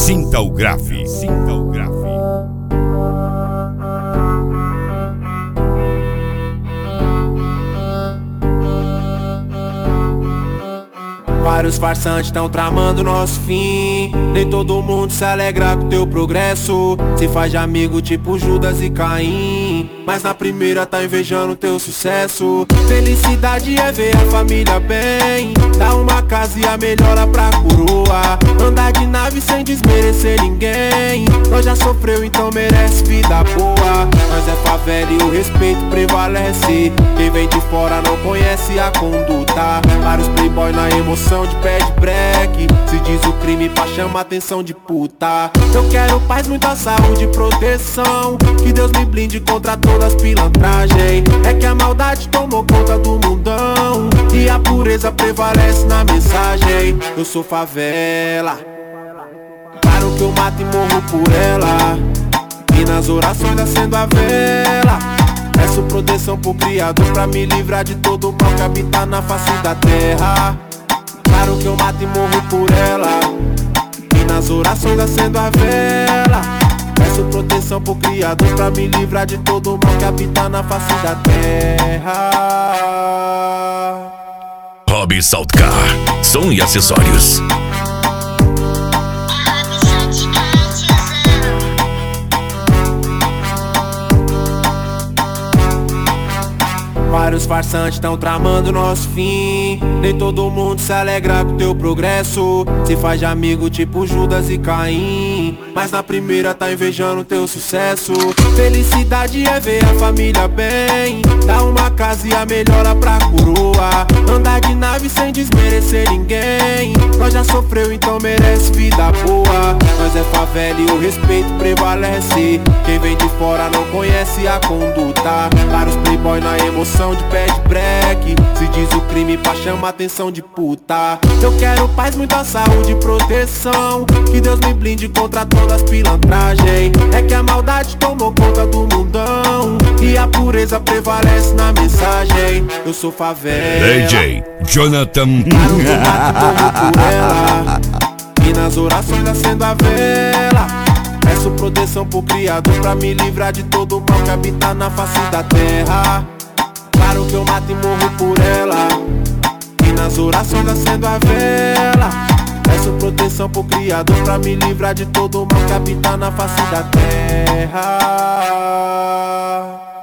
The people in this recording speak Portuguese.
Sinta o grave, sinta o grave. Vários farsantes tão tramando nosso fim. Nem todo mundo se alegra com teu progresso. Se faz de amigo tipo Judas e Caim, mas na primeira tá invejando teu sucesso. Felicidade é ver a família bem, dar uma casa e a melhora pra coroa. Andar de nave sem desmerecer ninguém. Nós já sofreu, então merece vida boa. Nós é favela e o respeito prevalece. Quem vem de fora não conhece a conduta. Vários playboy na emoção de pé de break. Se diz o crime pra chamar atenção de puta. Eu quero paz, muita saúde e proteção. Que Deus me blinde contra todas as pilantragem. É que a maldade tomou conta do mundão e a pureza prevalece na mensagem. Eu sou favela, claro que eu mato e morro por ela. E nas orações acendo a vela. Peço proteção pro Criador pra me livrar de todo o mal que habita na face da terra. Claro que eu mato e morro por ela. E nas orações acendo a vela. Peço proteção pro Criador pra me livrar de todo o mal que habita na face da terra. Hobby Saltcar, som e acessórios. Vários farsantes tão tramando nosso fim. Nem todo mundo se alegra com teu progresso. Se faz de amigo tipo Judas e Caim, mas na primeira tá invejando teu sucesso. Felicidade é ver a família bem, dar uma casa e a melhora pra coroa. Andar de nave sem desmerecer ninguém. Nós já sofreu, então merece vida boa. Nós é favela e o respeito prevalece. Quem vem de fora não conhece a conduta. Vários playboy na emoção de pé de break. Se diz o crime pra chamar atenção de puta. Eu quero paz, muita saúde e proteção. Que Deus me blinde contra todas as pilantragem. É que a maldade tomou conta do mundão e a pureza prevalece na mensagem. Eu sou favela, DJ Jonathan. claro que eu mato e morro por ela. E nas orações acendo a vela. Peço proteção pro Criador pra me livrar de todo o mal que habita na face da terra. Claro que eu mato e morro por ela. E nas orações acendo a vela. Peço proteção pro Criador pra me livrar de todo o mal que habita na face da terra.